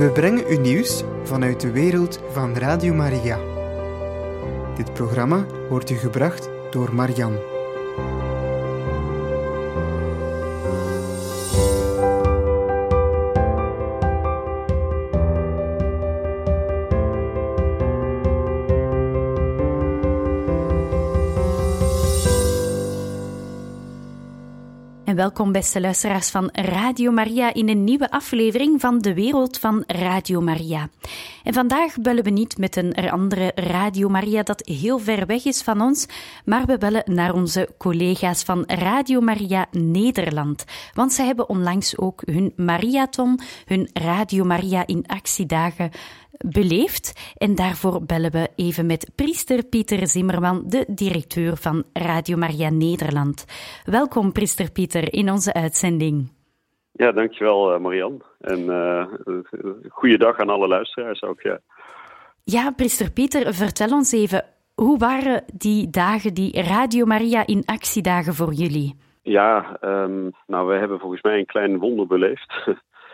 We brengen u nieuws vanuit de wereld van Radio Maria. Dit programma wordt u gebracht door Marian. En welkom beste luisteraars van Radio Maria in een nieuwe aflevering van de wereld van Radio Maria. En vandaag bellen we niet met een andere Radio Maria dat heel ver weg is van ons, maar we bellen naar onze collega's van Radio Maria Nederland. Want zij hebben onlangs ook hun Mariathon, hun Radio Maria in actiedagen beleefd. En daarvoor bellen we even met priester Pieter Zimmerman, de directeur van Radio Maria Nederland. Welkom, priester Pieter, in onze uitzending. Ja, dankjewel Marian. En goeiedag aan alle luisteraars ook, ja. Ja, priester Pieter, vertel ons even, hoe waren die dagen, die Radio Maria in actiedagen voor jullie? Ja, we hebben volgens mij een klein wonder beleefd.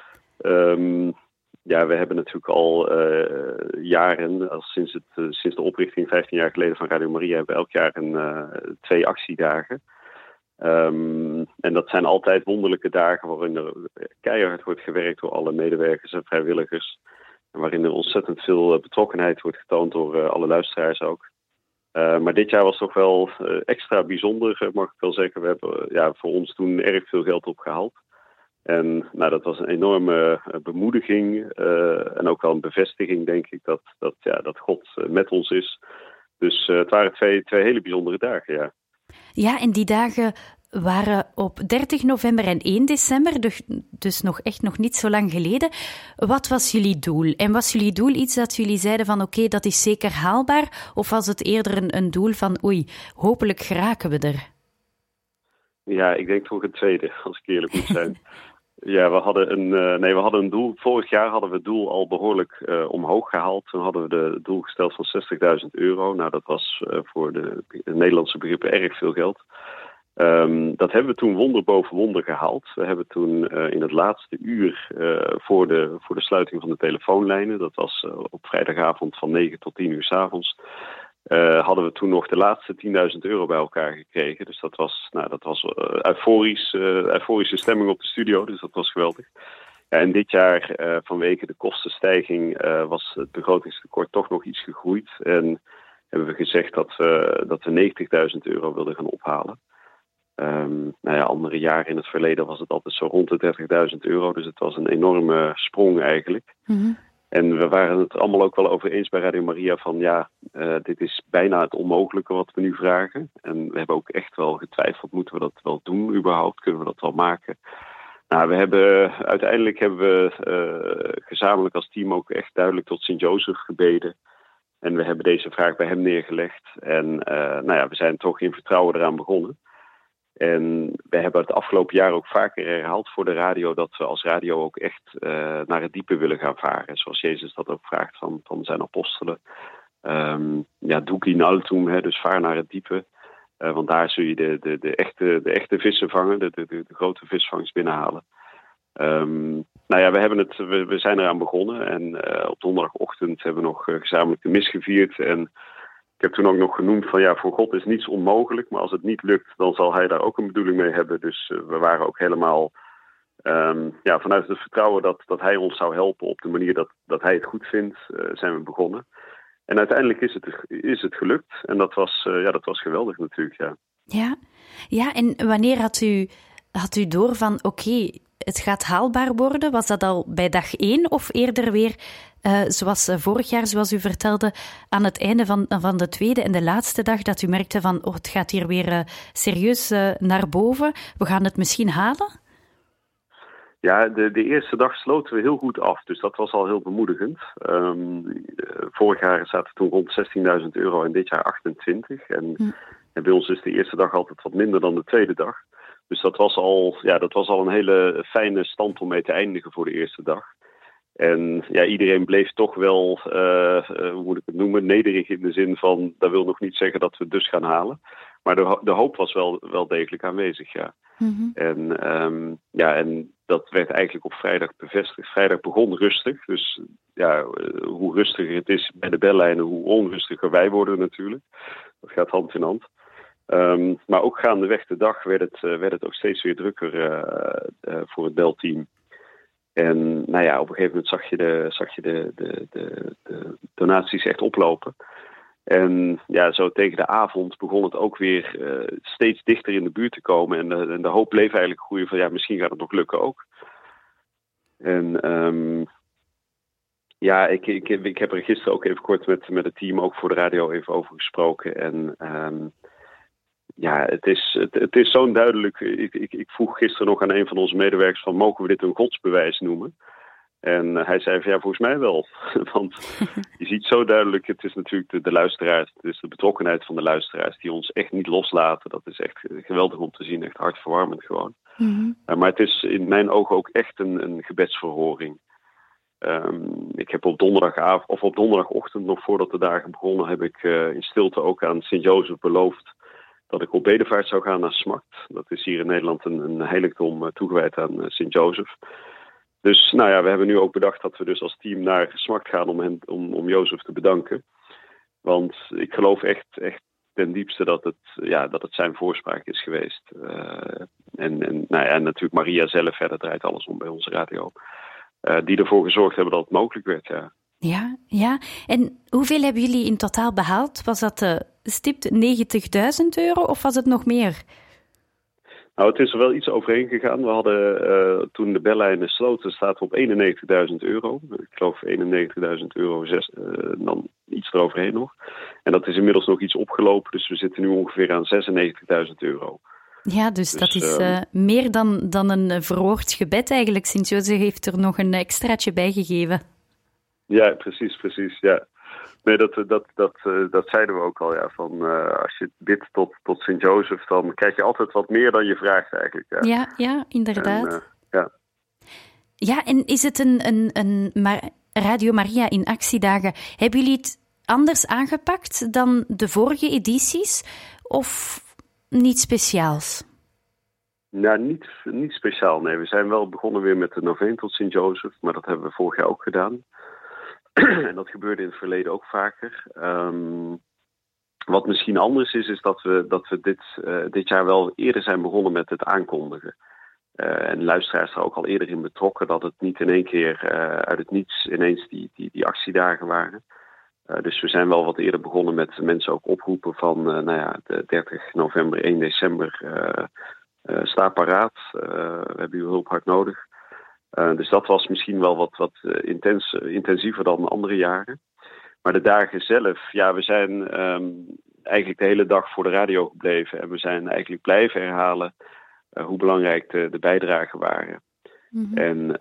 Ja, we hebben natuurlijk al jaren, sinds de oprichting 15 jaar geleden van Radio Maria, hebben we elk jaar 2 actiedagen. En dat zijn altijd wonderlijke dagen waarin er keihard wordt gewerkt door alle medewerkers en vrijwilligers. En waarin er ontzettend veel betrokkenheid wordt getoond door alle luisteraars ook. Maar dit jaar was toch wel extra bijzonder, mag ik wel zeggen. We hebben voor ons toen erg veel geld opgehaald. En dat was een enorme bemoediging en ook wel een bevestiging, denk ik, dat God met ons is. Dus het waren twee hele bijzondere dagen, ja. Ja, en die dagen waren op 30 november en 1 december, dus nog niet zo lang geleden. Wat was jullie doel? En was jullie doel iets dat jullie zeiden van oké, dat is zeker haalbaar? Of was het eerder een doel van hopelijk geraken we er? Ja, ik denk toch het tweede, als ik eerlijk moet zijn. Ja, we hadden een doel. Vorig jaar hadden we het doel al behoorlijk omhoog gehaald. Toen hadden we het doel gesteld van €60.000. Nou, dat was voor de Nederlandse begrippen erg veel geld. Dat hebben we toen wonder boven wonder gehaald. We hebben toen in het laatste uur voor de sluiting van de telefoonlijnen, dat was op vrijdagavond van 9 tot 10 uur 's avonds, hadden we toen nog de laatste €10.000 bij elkaar gekregen. Dus dat was euforische stemming op de studio, dus dat was geweldig. Ja, en dit jaar, vanwege de kostenstijging, was het begrotingstekort toch nog iets gegroeid. En hebben we gezegd dat we €90.000 wilden gaan ophalen. Andere jaren in het verleden was het altijd zo rond de €30.000. Dus het was een enorme sprong eigenlijk. Mm-hmm. En we waren het allemaal ook wel over eens bij Radio Maria van dit is bijna het onmogelijke wat we nu vragen. En we hebben ook echt wel getwijfeld, moeten we dat wel doen überhaupt? Kunnen we dat wel maken? Uiteindelijk hebben we gezamenlijk als team ook echt duidelijk tot Sint-Jozef gebeden. En we hebben deze vraag bij hem neergelegd. En we zijn toch in vertrouwen eraan begonnen. En we hebben het afgelopen jaar ook vaker herhaald voor de radio dat we als radio ook echt naar het diepe willen gaan varen. Zoals Jezus dat ook vraagt van zijn apostelen. Duc in altum, dus vaar naar het diepe. Want daar zul je de echte vissen vangen, de grote visvangst binnenhalen. We zijn eraan begonnen en op donderdagochtend hebben we nog gezamenlijk de mis gevierd. En ik heb toen ook nog genoemd van voor God is niets onmogelijk, maar als het niet lukt, dan zal hij daar ook een bedoeling mee hebben. Dus we waren ook helemaal vanuit het vertrouwen dat hij ons zou helpen op de manier dat hij het goed vindt, zijn we begonnen. En uiteindelijk is het gelukt en dat was geweldig natuurlijk, ja. Ja, en wanneer had u door van oké, het gaat haalbaar worden? Was dat al bij dag 1 of eerder weer, zoals vorig jaar, zoals u vertelde, aan het einde van de tweede en de laatste dag, dat u merkte van het gaat hier weer serieus naar boven, we gaan het misschien halen? Ja, de eerste dag sloten we heel goed af, dus dat was al heel bemoedigend. Vorig jaar zaten we toen rond €16.000 en dit jaar 28. En bij ons is de eerste dag altijd wat minder dan de tweede dag. Dus dat was al een hele fijne stand om mee te eindigen voor de eerste dag. En iedereen bleef toch wel, hoe moet ik het noemen, nederig in de zin van, dat wil nog niet zeggen dat we het dus gaan halen. Maar de hoop was wel degelijk aanwezig, ja. Mm-hmm. En dat werd eigenlijk op vrijdag bevestigd. Vrijdag begon rustig. Dus ja, hoe rustiger het is bij de bellijnen, hoe onrustiger wij worden natuurlijk. Dat gaat hand in hand. Maar ook gaandeweg de dag werd het ook steeds weer drukker voor het belteam. En nou ja, op een gegeven moment zag je de donaties echt oplopen. En ja, zo tegen de avond begon het ook weer steeds dichter in de buurt te komen. En de hoop bleef eigenlijk groeien van ja, misschien gaat het nog lukken ook. En ja, ik heb er gisteren ook even kort met het team ook voor de radio even over gesproken. En ja, het is zo'n duidelijk. Ik vroeg gisteren nog aan een van onze medewerkers van mogen we dit een godsbewijs noemen? En hij zei van ja, volgens mij wel. Want je ziet zo duidelijk, het is natuurlijk de luisteraars, het is de betrokkenheid van de luisteraars die ons echt niet loslaten. Dat is echt geweldig om te zien, echt hartverwarmend gewoon. Mm-hmm. Maar het is in mijn ogen ook echt een gebedsverhoring. Ik heb op donderdagochtend, nog voordat de dagen begonnen, heb ik in stilte ook aan Sint-Jozef beloofd dat ik op bedevaart zou gaan naar Smakt. Dat is hier in Nederland een heiligdom toegewijd aan Sint-Jozef. Dus nou ja, we hebben nu ook bedacht dat we dus als team naar Smakt gaan om Jozef te bedanken. Want ik geloof echt ten diepste dat het zijn voorspraak is geweest. En natuurlijk Maria zelf, dat draait alles om bij onze radio. Die ervoor gezorgd hebben dat het mogelijk werd, ja. Ja. En hoeveel hebben jullie in totaal behaald? Was dat stipt €90.000 of was het nog meer? Nou, het is er wel iets overheen gegaan. We hadden toen de bellijnen sloten, staat op €91.000. Ik geloof €91.000, dan iets eroverheen nog. En dat is inmiddels nog iets opgelopen, dus we zitten nu ongeveer aan €96.000. Ja, dus dat is meer dan een verhoord gebed eigenlijk. Sint-Jozef heeft er nog een extraatje bij gegeven. Ja, precies, ja. Nee, dat zeiden we ook al, ja. Van als je bidt tot Sint-Jozef, dan krijg je altijd wat meer dan je vraagt eigenlijk. Ja, inderdaad. Ja. Ja, en is het een Radio Maria in actiedagen? Hebben jullie het anders aangepakt dan de vorige edities? Of niet speciaals? Nou, niet speciaal, nee. We zijn wel begonnen weer met de noveen tot Sint-Jozef, maar dat hebben we vorig jaar ook gedaan. En dat gebeurde in het verleden ook vaker. Wat misschien anders is dat we dit jaar wel eerder zijn begonnen met het aankondigen. En luisteraars er ook al eerder in betrokken dat het niet in één keer uit het niets ineens die actiedagen waren. Dus we zijn wel wat eerder begonnen met mensen ook oproepen van de 30 november, 1 december, sta paraat. We hebben uw hulp hard nodig. Dus dat was misschien wel wat intensiever dan andere jaren. Maar de dagen zelf, ja, we zijn eigenlijk de hele dag voor de radio gebleven. En we zijn eigenlijk blijven herhalen hoe belangrijk de bijdragen waren. Mm-hmm.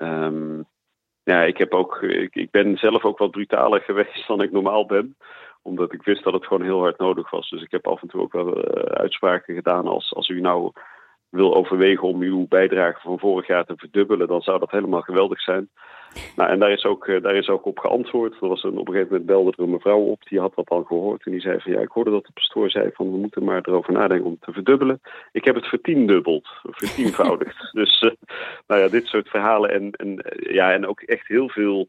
En ik ben zelf ook wat brutaler geweest dan ik normaal ben. Omdat ik wist dat het gewoon heel hard nodig was. Dus ik heb af en toe ook wel uitspraken gedaan als u nou wil overwegen om uw bijdrage van vorig jaar te verdubbelen, dan zou dat helemaal geweldig zijn. Nou, en daar is ook op geantwoord. Er was op een gegeven moment belde er een mevrouw op, die had dat al gehoord. En die zei van ja, ik hoorde dat de pastoor zei van we moeten maar erover nadenken om het te verdubbelen. Ik heb het vertienvoudigd. Dus dit soort verhalen en ook echt heel veel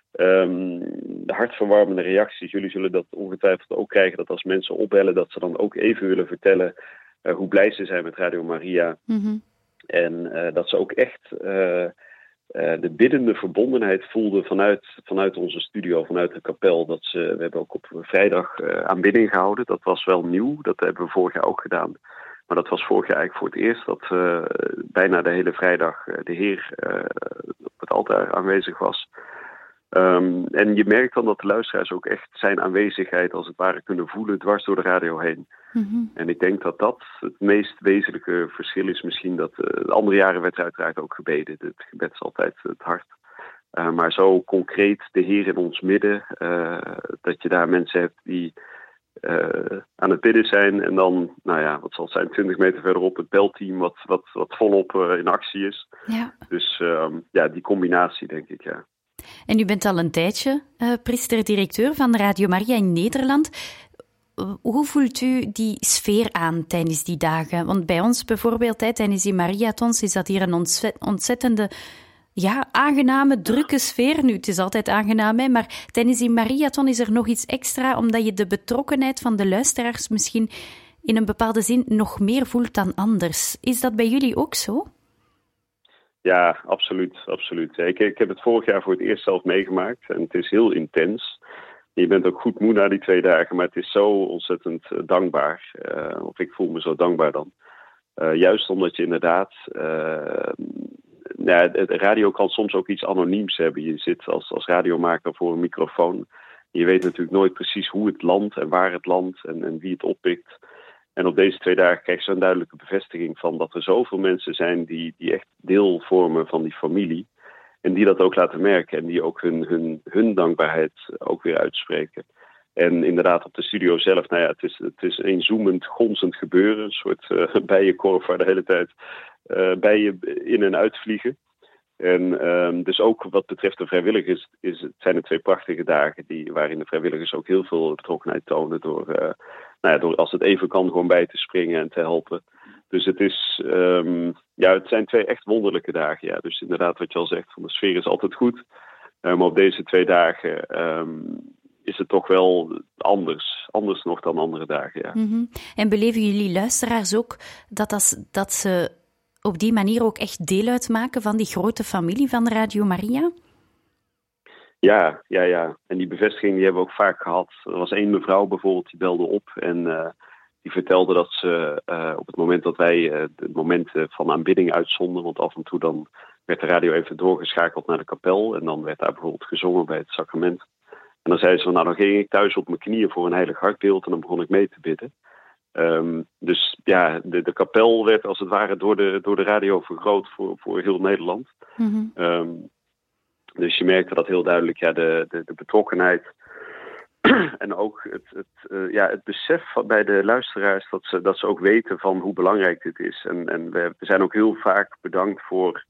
hartverwarmende reacties. Jullie zullen dat ongetwijfeld ook krijgen, dat als mensen opbellen, dat ze dan ook even willen vertellen hoe blij ze zijn met Radio Maria. Mm-hmm. En dat ze ook echt de biddende verbondenheid voelden vanuit onze studio, vanuit de kapel. We hebben ook op vrijdag aanbidding gehouden. Dat was wel nieuw, dat hebben we vorig jaar ook gedaan. Maar dat was vorig jaar eigenlijk voor het eerst dat bijna de hele vrijdag de Heer op het altaar aanwezig was. En je merkt dan dat de luisteraars ook echt zijn aanwezigheid als het ware kunnen voelen dwars door de radio heen. Mm-hmm. En ik denk dat het meest wezenlijke verschil is misschien dat de andere jaren werd uiteraard ook gebeden. Het gebed is altijd het hart. Maar zo concreet de Heer in ons midden, dat je daar mensen hebt die aan het bidden zijn. En dan, wat zal het zijn, 20 meter verderop het belteam wat volop in actie is. Ja. Dus die combinatie denk ik, ja. En u bent al een tijdje priester-directeur van Radio Maria in Nederland. hoe voelt u die sfeer aan tijdens die dagen? Want bij ons bijvoorbeeld, tijdens die Mariathons, is dat hier een ontzettende, aangename, drukke sfeer. Nu, het is altijd aangenaam, maar tijdens die Mariathon is er nog iets extra, omdat je de betrokkenheid van de luisteraars misschien in een bepaalde zin nog meer voelt dan anders. Is dat bij jullie ook zo? Ja, absoluut. Absoluut. Ik heb het vorig jaar voor het eerst zelf meegemaakt en het is heel intens. Je bent ook goed moe na die 2 dagen, maar het is zo ontzettend dankbaar. Of ik voel me zo dankbaar dan. Juist omdat je inderdaad... de radio kan soms ook iets anoniems hebben. Je zit als radiomaker voor een microfoon. Je weet natuurlijk nooit precies hoe het landt en waar het landt en wie het oppikt. En op deze 2 dagen krijg je zo'n duidelijke bevestiging van dat er zoveel mensen zijn die echt deel vormen van die familie. En die dat ook laten merken en die ook hun dankbaarheid ook weer uitspreken. En inderdaad op de studio zelf, het is een zoemend, gonzend gebeuren. Een soort bijenkorf waar de hele tijd bijen in en uit vliegen. En dus ook wat betreft de vrijwilligers zijn het 2 prachtige dagen waarin de vrijwilligers ook heel veel betrokkenheid tonen door als het even kan gewoon bij te springen en te helpen. Dus het is, het zijn 2 echt wonderlijke dagen. Ja. Dus inderdaad wat je al zegt, van de sfeer is altijd goed. Maar op deze 2 dagen is het toch wel anders nog dan andere dagen. Ja. Mm-hmm. En beleven jullie luisteraars ook dat ze op die manier ook echt deel uitmaken van die grote familie van Radio Maria? Ja. En die bevestiging die hebben we ook vaak gehad. Er was 1 mevrouw bijvoorbeeld, die belde op en die vertelde dat ze op het moment dat wij de momenten van aanbidding uitzonden, want af en toe dan werd de radio even doorgeschakeld naar de kapel en dan werd daar bijvoorbeeld gezongen bij het sacrament. En dan zei ze van, dan ging ik thuis op mijn knieën voor een heilig hartbeeld en dan begon ik mee te bidden. Dus ja, de kapel werd als het ware door de radio vergroot voor heel Nederland. Mm-hmm. Dus je merkte dat heel duidelijk, de betrokkenheid en ook het besef bij de luisteraars dat ze ook weten van hoe belangrijk dit is. En we zijn ook heel vaak bedankt voor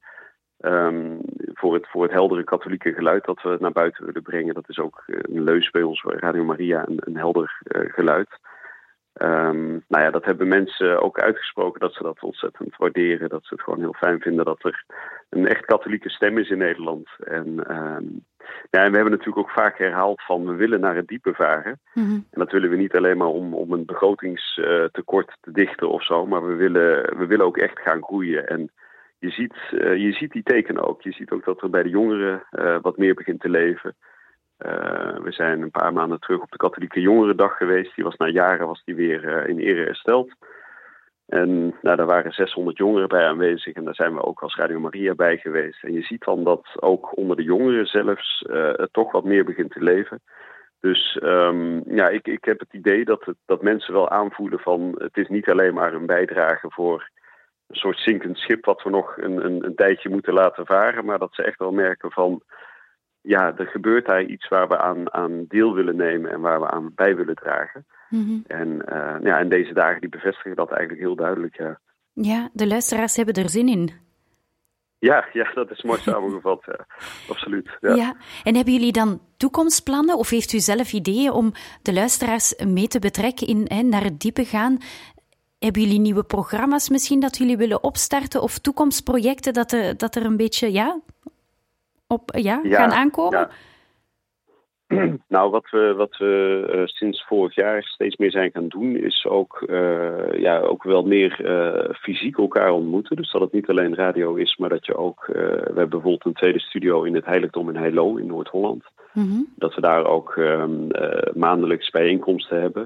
het heldere katholieke geluid dat we naar buiten willen brengen. Dat is ook een leus bij ons, Radio Maria, een helder geluid. Dat hebben mensen ook uitgesproken dat ze dat ontzettend waarderen. Dat ze het gewoon heel fijn vinden dat er een echt katholieke stem is in Nederland. En we hebben natuurlijk ook vaak herhaald van we willen naar het diepe varen. Mm-hmm. En dat willen we niet alleen maar om een begrotingstekort te dichten of zo. Maar we willen ook echt gaan groeien. En je ziet die tekenen ook. Je ziet ook dat er bij de jongeren wat meer begint te leven. We zijn een paar maanden terug op de Katholieke Jongerendag geweest. Die was na jaren weer in ere hersteld. En daar waren 600 jongeren bij aanwezig. En daar zijn we ook als Radio Maria bij geweest. En je ziet dan dat ook onder de jongeren zelfs het toch wat meer begint te leven. Dus ik heb het idee dat mensen wel aanvoelen van het is niet alleen maar een bijdrage voor een soort zinkend schip wat we nog een tijdje moeten laten varen. Maar dat ze echt wel merken van ja, er gebeurt daar iets waar we aan deel willen nemen en waar we aan bij willen dragen. Mm-hmm. En deze dagen die bevestigen dat eigenlijk heel duidelijk, ja. Ja, de luisteraars hebben er zin in. Ja, dat is mooi samengevat, ja. Absoluut. Ja. Ja. En hebben jullie dan toekomstplannen of heeft u zelf ideeën om de luisteraars mee te betrekken in naar het diepe gaan? Hebben jullie nieuwe programma's misschien dat jullie willen opstarten of toekomstprojecten dat er een beetje gaan aankomen? Ja. Nou, wat we sinds vorig jaar steeds meer zijn gaan doen, is ook wel meer fysiek elkaar ontmoeten. Dus dat het niet alleen radio is, maar dat je ook... we hebben bijvoorbeeld een tweede studio in het heiligdom in Heilo in Noord-Holland. Mm-hmm. Dat we daar ook maandelijks bijeenkomsten hebben.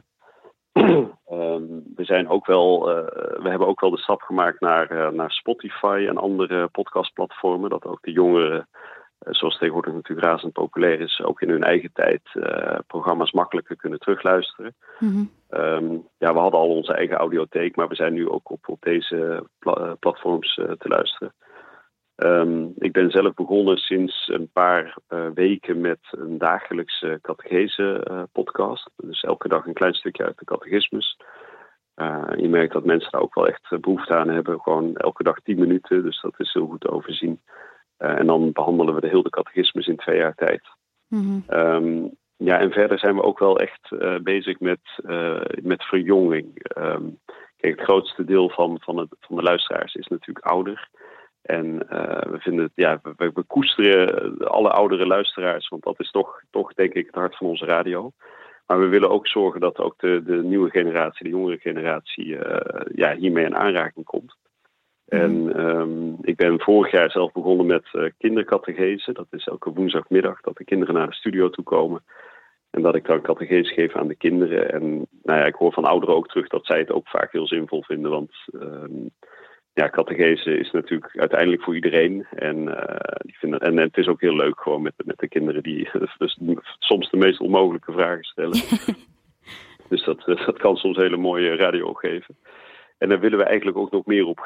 We hebben ook wel de stap gemaakt naar Spotify en andere podcastplatformen. Dat ook de jongeren, zoals tegenwoordig natuurlijk razend populair is, ook in hun eigen tijd programma's makkelijker kunnen terugluisteren. Mm-hmm. We hadden al onze eigen audiotheek, maar we zijn nu ook op deze platforms te luisteren. Ik ben zelf begonnen sinds een paar weken met een dagelijkse catechese podcast. Dus elke dag een klein stukje uit de catechismus. Je merkt dat mensen daar ook wel echt behoefte aan hebben. Gewoon elke dag 10 minuten, dus dat is heel goed te overzien. En dan behandelen we de hele catechismus in 2 jaar tijd. Mm-hmm. Ja, en verder zijn we ook wel echt bezig met verjonging. Kijk, het grootste deel van de luisteraars is natuurlijk ouder. En we vinden we koesteren alle oudere luisteraars, want dat is toch denk ik het hart van onze radio. Maar we willen ook zorgen dat ook de nieuwe generatie, de jongere generatie, hiermee in aanraking komt. En ik ben vorig jaar zelf begonnen met kindercatechese. Dat is elke woensdagmiddag dat de kinderen naar de studio toe komen. En dat ik dan catechese geef aan de kinderen. En ik hoor van ouderen ook terug dat zij het ook vaak heel zinvol vinden. Want catechese is natuurlijk uiteindelijk voor iedereen. En het is ook heel leuk gewoon met de kinderen die dus soms de meest onmogelijke vragen stellen. Dus dat kan soms hele mooie radio geven. En daar willen we eigenlijk ook nog meer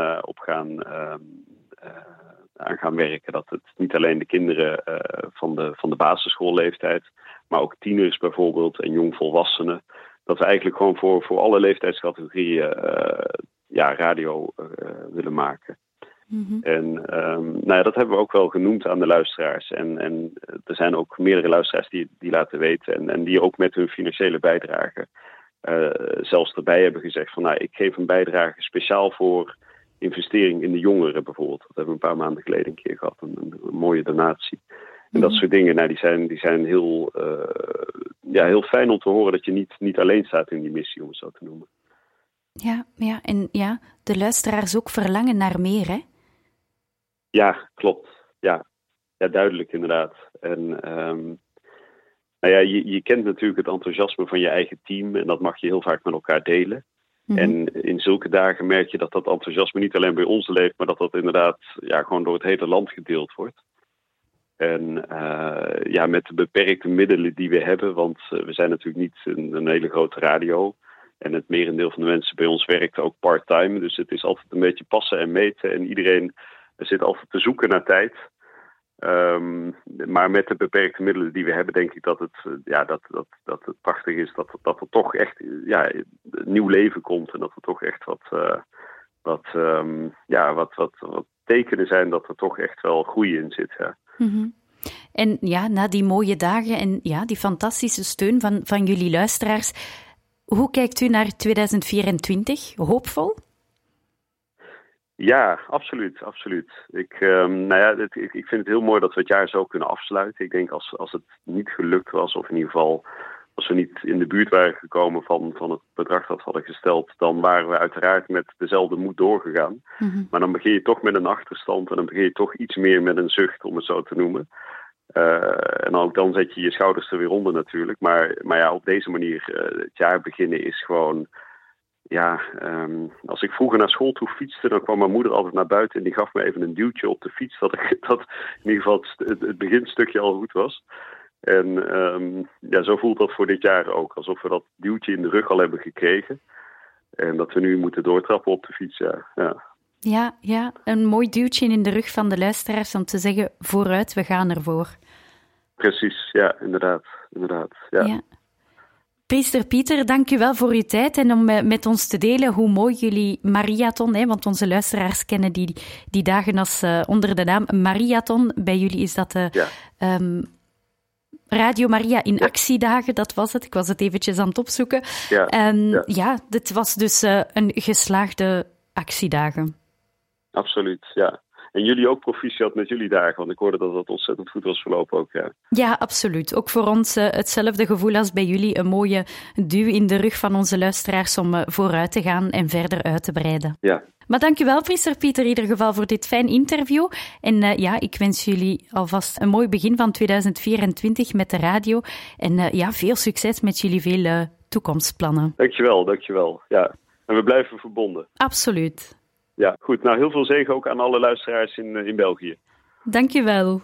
aan gaan werken. Dat het niet alleen de kinderen van de basisschoolleeftijd, maar ook tieners bijvoorbeeld en jongvolwassenen. Dat we eigenlijk gewoon voor alle leeftijdscategorieën radio willen maken. Mm-hmm. En dat hebben we ook wel genoemd aan de luisteraars. En er zijn ook meerdere luisteraars die laten weten en die ook met hun financiële bijdrage zelfs erbij hebben gezegd van ik geef een bijdrage speciaal voor investering in de jongeren bijvoorbeeld. Dat hebben we een paar maanden geleden een keer gehad, een mooie donatie. En dat soort dingen, die zijn heel fijn om te horen dat je niet alleen staat in die missie, om het zo te noemen. Ja, en de luisteraars ook verlangen naar meer, hè? Ja, klopt. Ja, duidelijk inderdaad. En je kent natuurlijk het enthousiasme van je eigen team en dat mag je heel vaak met elkaar delen. Mm-hmm. En in zulke dagen merk je dat enthousiasme niet alleen bij ons leeft, maar dat inderdaad gewoon door het hele land gedeeld wordt. En met de beperkte middelen die we hebben, want we zijn natuurlijk niet een hele grote radio. En het merendeel van de mensen bij ons werkt ook part-time. Dus het is altijd een beetje passen en meten. En iedereen zit altijd te zoeken naar tijd. Maar met de beperkte middelen die we hebben, denk ik dat het prachtig is dat er toch echt een nieuw leven komt. En dat er toch echt wat tekenen zijn dat er toch echt wel groei in zit. Ja. Mm-hmm. En na die mooie dagen en die fantastische steun van jullie luisteraars, hoe kijkt u naar 2024? Hoopvol? Ja, absoluut. Ik vind het heel mooi dat we het jaar zo kunnen afsluiten. Ik denk als het niet gelukt was, of in ieder geval als we niet in de buurt waren gekomen van het bedrag dat we hadden gesteld, dan waren we uiteraard met dezelfde moed doorgegaan. Mm-hmm. Maar dan begin je toch met een achterstand en dan begin je toch iets meer met een zucht, om het zo te noemen. En ook dan zet je je schouders er weer onder natuurlijk. Maar op deze manier het jaar beginnen is gewoon... als ik vroeger naar school toe fietste, dan kwam mijn moeder altijd naar buiten en die gaf me even een duwtje op de fiets, dat in ieder geval het beginstukje al goed was. En zo voelt dat voor dit jaar ook. Alsof we dat duwtje in de rug al hebben gekregen. En dat we nu moeten doortrappen op de fiets, Ja, een mooi duwtje in de rug van de luisteraars om te zeggen, vooruit, we gaan ervoor. Precies, ja, inderdaad. Ja. Priester Pieter, dank u wel voor uw tijd en om met ons te delen hoe mooi jullie Mariathon, want onze luisteraars kennen die dagen als onder de naam Mariathon. Bij jullie is dat Radio Maria in actiedagen, dat was het. Ik was het eventjes aan het opzoeken. Dit was dus een geslaagde actiedagen. Absoluut, ja. En jullie ook proficiat met jullie dagen, want ik hoorde dat dat ontzettend goed was verlopen ook, ja. Ja, absoluut. Ook voor ons hetzelfde gevoel als bij jullie. Een mooie duw in de rug van onze luisteraars om vooruit te gaan en verder uit te breiden. Ja. Maar dank u wel, priester Pieter, in ieder geval voor dit fijn interview. En ik wens jullie alvast een mooi begin van 2024 met de radio. En veel succes met jullie vele toekomstplannen. Dankjewel. Ja. En we blijven verbonden. Absoluut. Ja, goed. Nou, heel veel zegen ook aan alle luisteraars in België. Dank je wel.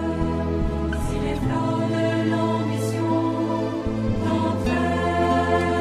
Si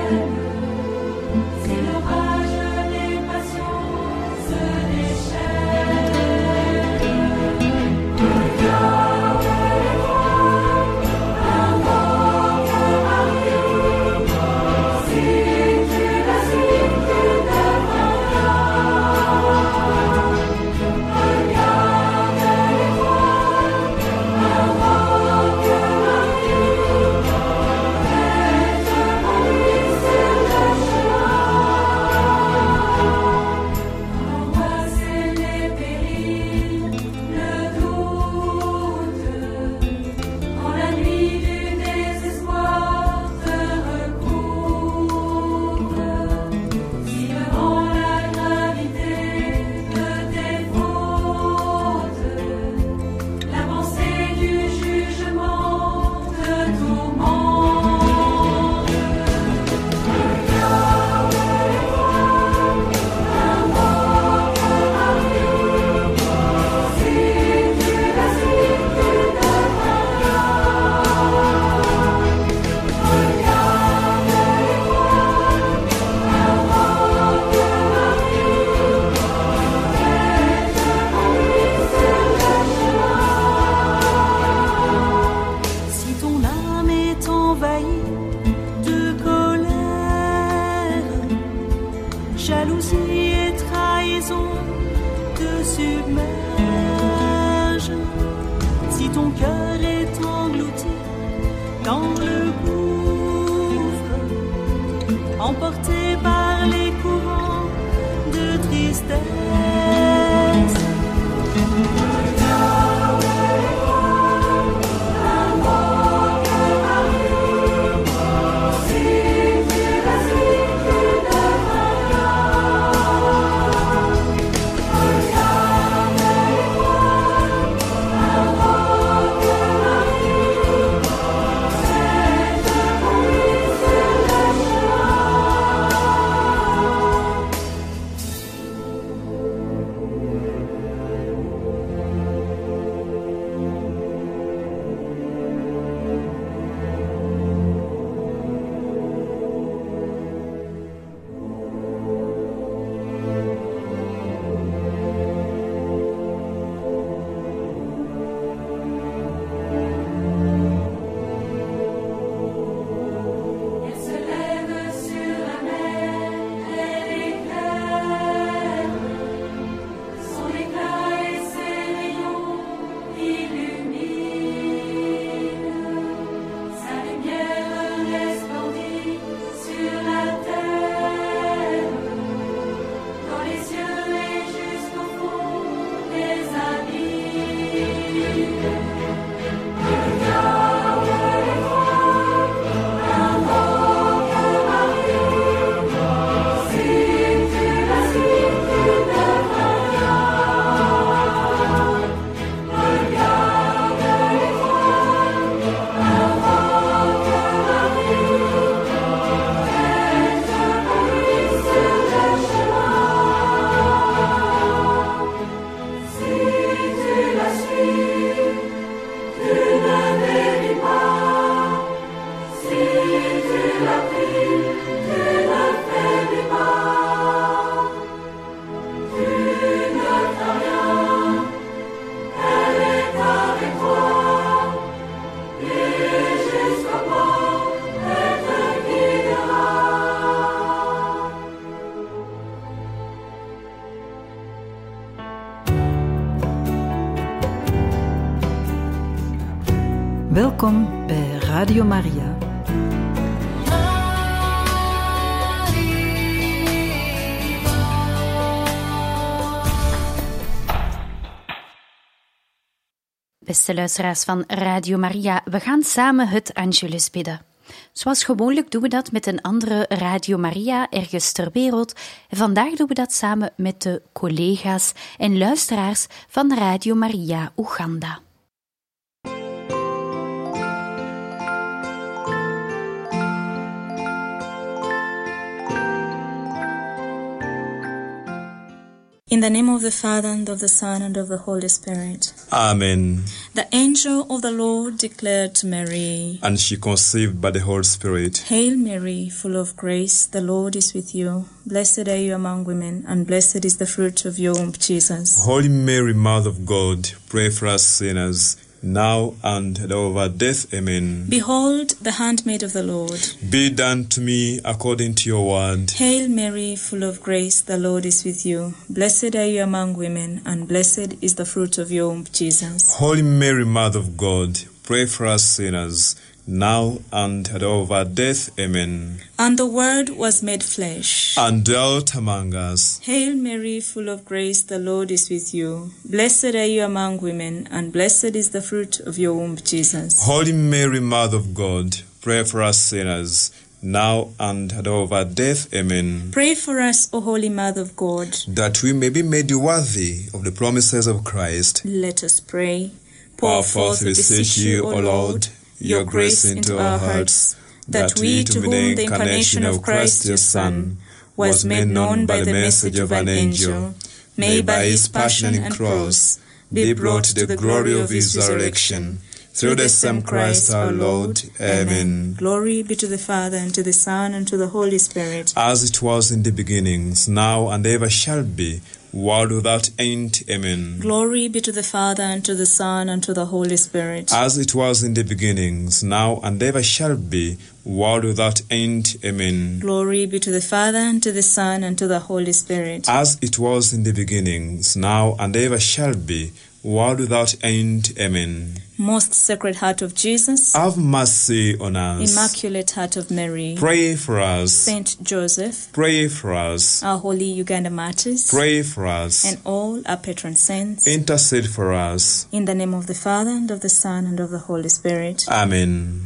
Si ton cœur est englouti dans le gouffre, emporté par les courants de tristesse, Welkom bij Radio Maria. Beste luisteraars van Radio Maria, we gaan samen het Angelus bidden. Zoals gewoonlijk doen we dat met een andere Radio Maria ergens ter wereld. En vandaag doen we dat samen met de collega's en luisteraars van Radio Maria Oeganda. In the name of the Father, and of the Son, and of the Holy Spirit. Amen. The angel of the Lord declared to Mary, And she conceived by the Holy Spirit. Hail Mary, full of grace, the Lord is with you. Blessed are you among women, and blessed is the fruit of your womb, Jesus. Holy Mary, Mother of God, pray for us sinners, now and at the hour of our death. Amen. Behold, the handmaid of the Lord. Be done to me according to your word. Hail Mary, full of grace, the Lord is with you. Blessed are you among women, and blessed is the fruit of your womb, Jesus. Holy Mary, Mother of God, pray for us sinners, now and at the hour of our death. Amen. And the Word was made flesh, and dwelt among us. Hail Mary, full of grace, the Lord is with you. Blessed are you among women, and blessed is the fruit of your womb, Jesus. Holy Mary, Mother of God, pray for us sinners, now and at the hour of our death. Amen. Pray for us, O Holy Mother of God, that we may be made worthy of the promises of Christ. Let us pray. Pour forth, we beseech you, O Lord, your grace into our hearts, that we, to whom the incarnation of Christ your Son was made known by the message of an angel, may by his passion and cross be brought to the glory of his resurrection. Through the same Christ our Lord. Amen. Glory be to the Father, and to the Son, and to the Holy Spirit. As it was in the beginnings, now and ever shall be, world without end. Amen. Glory be to the Father, and to the Son, and to the Holy Spirit. As it was in the beginnings, now and ever shall be, world without end. Amen. Glory be to the Father, and to the Son, and to the Holy Spirit. As it was in the beginnings, now and ever shall be, world without end. Amen. Most Sacred Heart of Jesus, have mercy on us. Immaculate Heart of Mary, pray for us. Saint Joseph, pray for us. our holy Uganda martyrs, pray for us. and all our patron saints, intercede for us. in the name of the Father, and of the Son, and of the Holy Spirit. Amen.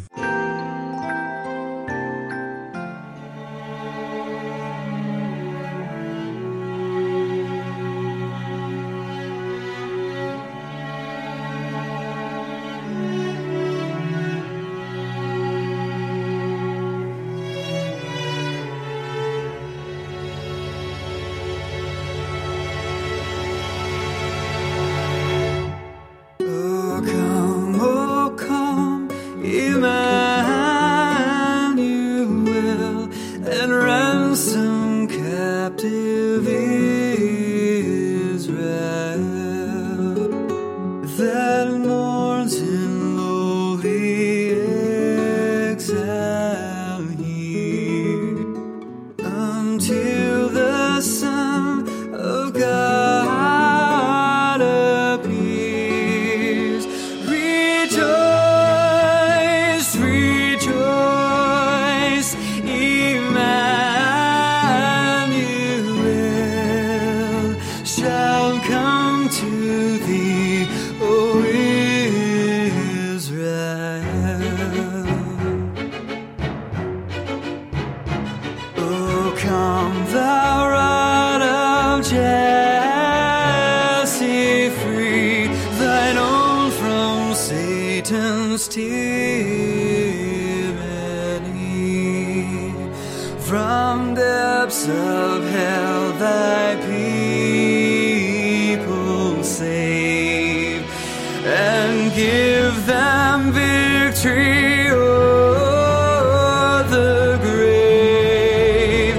From depths of hell thy people save, and give them victory o'er the grave.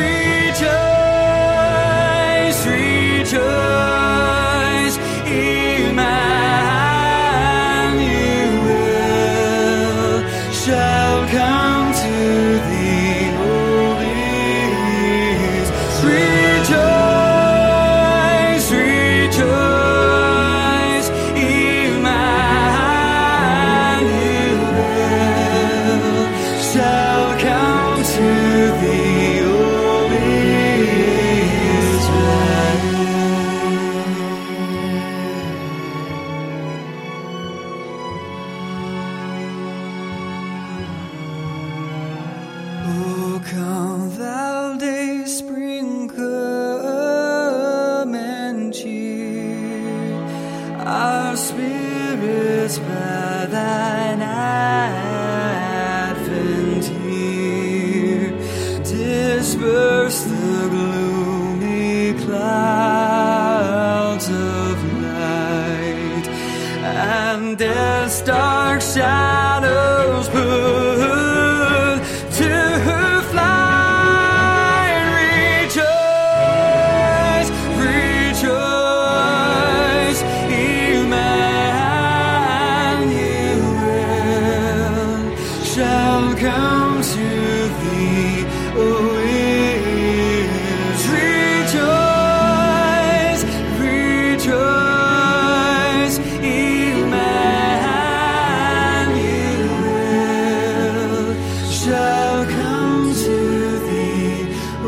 Rejoice, rejoice, Emmanuel shall come to thee. Rejoice, rejoice, Emmanuel shall come to thee, O Israel. Oh, come thou day spring, come and cheer our spirits by thine advent here. Disperse the gloomy clouds of night, and death's dark shadows put to flight. Rejoice, rejoice, Emmanuel shall come to thee, O Rejoice, rejoice, Emmanuel shall come to thee, O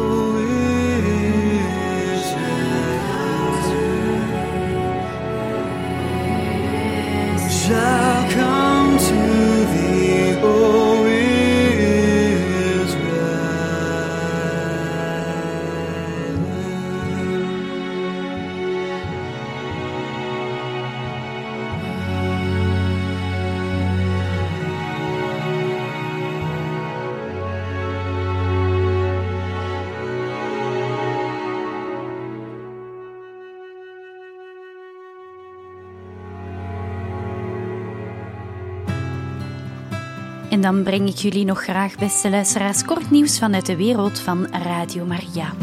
Israel. Shall come to thee, O En dan breng ik jullie nog graag, beste luisteraars, kort nieuws vanuit de wereld van Radio Maria.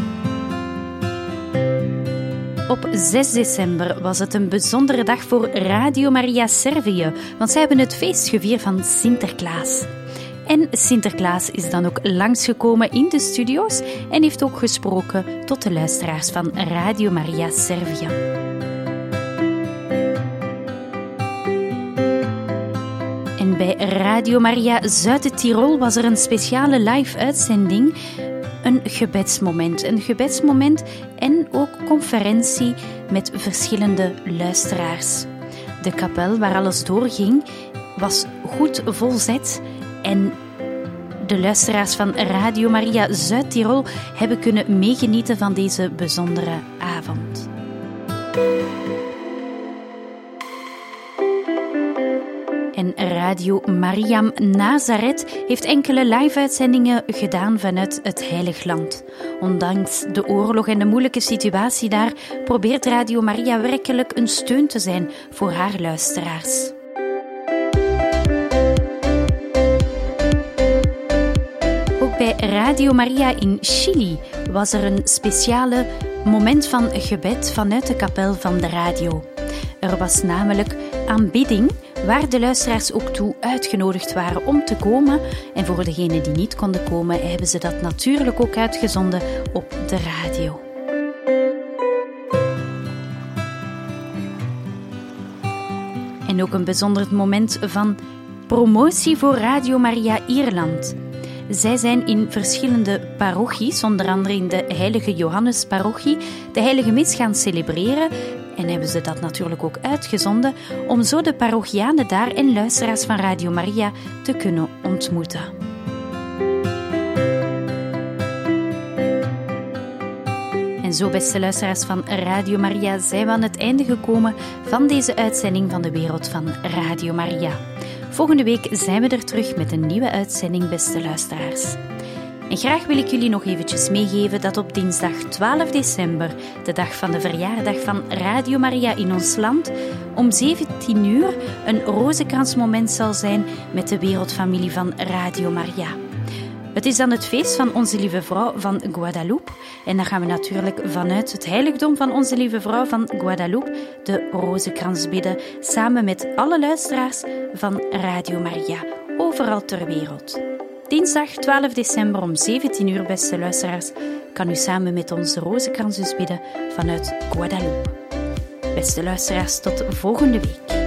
Op 6 december was het een bijzondere dag voor Radio Maria Servië, want zij hebben het feest gevierd van Sinterklaas. En Sinterklaas is dan ook langsgekomen in de studio's en heeft ook gesproken tot de luisteraars van Radio Maria Servië. Bij Radio Maria Zuid-Tirol was er een speciale live-uitzending, een gebedsmoment. Een gebedsmoment en ook conferentie met verschillende luisteraars. De kapel waar alles doorging was goed volzet en de luisteraars van Radio Maria Zuid-Tirol hebben kunnen meegenieten van deze bijzondere avond. En Radio Mariam Nazareth heeft enkele live-uitzendingen gedaan vanuit het Heilig Land. Ondanks de oorlog en de moeilijke situatie daar probeert Radio Maria werkelijk een steun te zijn voor haar luisteraars. Ook bij Radio Maria in Chili was er een speciale moment van gebed vanuit de kapel van de radio. Er was namelijk aanbidding waar de luisteraars ook toe uitgenodigd waren om te komen. En voor degenen die niet konden komen, hebben ze dat natuurlijk ook uitgezonden op de radio. En ook een bijzonder moment van promotie voor Radio Maria Ierland. Zij zijn in verschillende parochies, onder andere in de Heilige Johannes-parochie, de Heilige Mis gaan celebreren. En hebben ze dat natuurlijk ook uitgezonden om zo de parochianen daar en luisteraars van Radio Maria te kunnen ontmoeten. En zo, beste luisteraars van Radio Maria, zijn we aan het einde gekomen van deze uitzending van de Wereld van Radio Maria. Volgende week zijn we er terug met een nieuwe uitzending, beste luisteraars. En graag wil ik jullie nog eventjes meegeven dat op dinsdag 12 december, de dag van de verjaardag van Radio Maria in ons land, om 17 uur een rozenkransmoment zal zijn met de wereldfamilie van Radio Maria. Het is dan het feest van Onze Lieve Vrouw van Guadeloupe. En dan gaan we natuurlijk vanuit het heiligdom van Onze Lieve Vrouw van Guadeloupe de rozenkrans bidden, samen met alle luisteraars van Radio Maria, overal ter wereld. Dinsdag 12 december om 17 uur, beste luisteraars, kan u samen met ons de rozenkrans dus bidden vanuit Guadeloupe. Beste luisteraars, tot volgende week.